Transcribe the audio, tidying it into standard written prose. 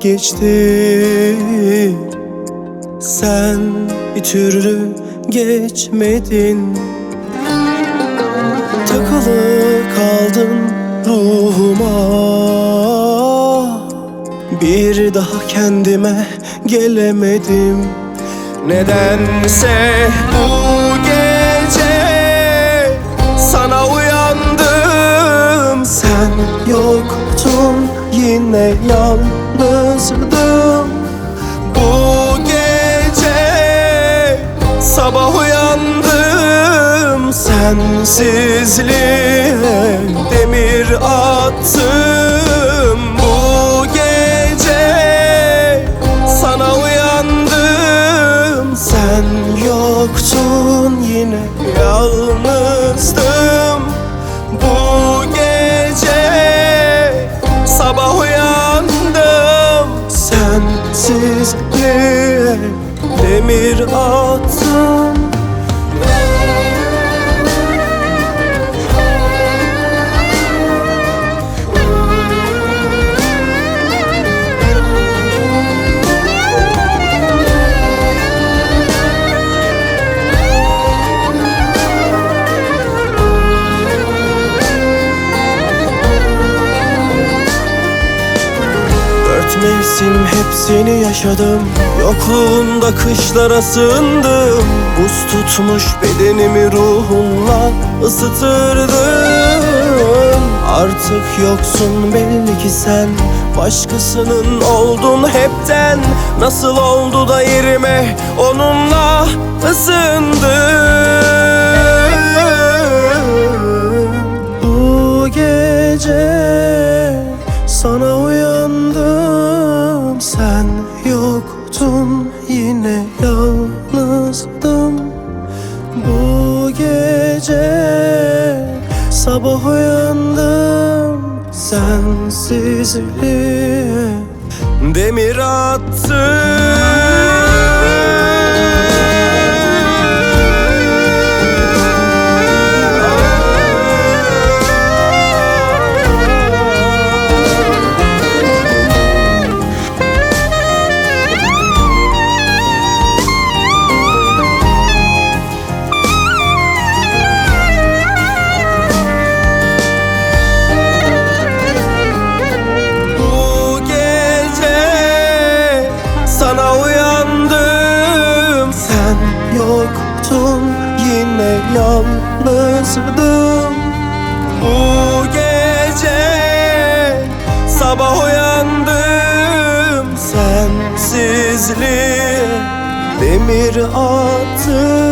geçti, sen bir türlü geçmedin. Takılı kaldın ruhuma, bir daha kendime gelemedim. Nedense bu gece sana uyandım. Sen yoktun, yine yalnızdım. Bu gece sabah uyandım, sensizliğe demir attım. Bu gece sana uyandım, sen yoktun, yine yalnızdım. Bu gece sabah uyandım, sensizliğe demir attım. Mevsim hepsini yaşadım, yokluğunda kışlara sığındım. Buz tutmuş bedenimi ruhunla ısıtırdın. Artık yoksun belli ki sen, başkasının oldun hepten. Nasıl oldu da yerime onunla ısındın? Bu gece sana uyandım, sen yoktun, yine yalnızdım. Bu gece sabah uyandım, sensizliğe demir attım. Sana uyandım, sen yoktun, yine yalnızdım. Bu gece sabah uyandım, sensizliğe demir attım.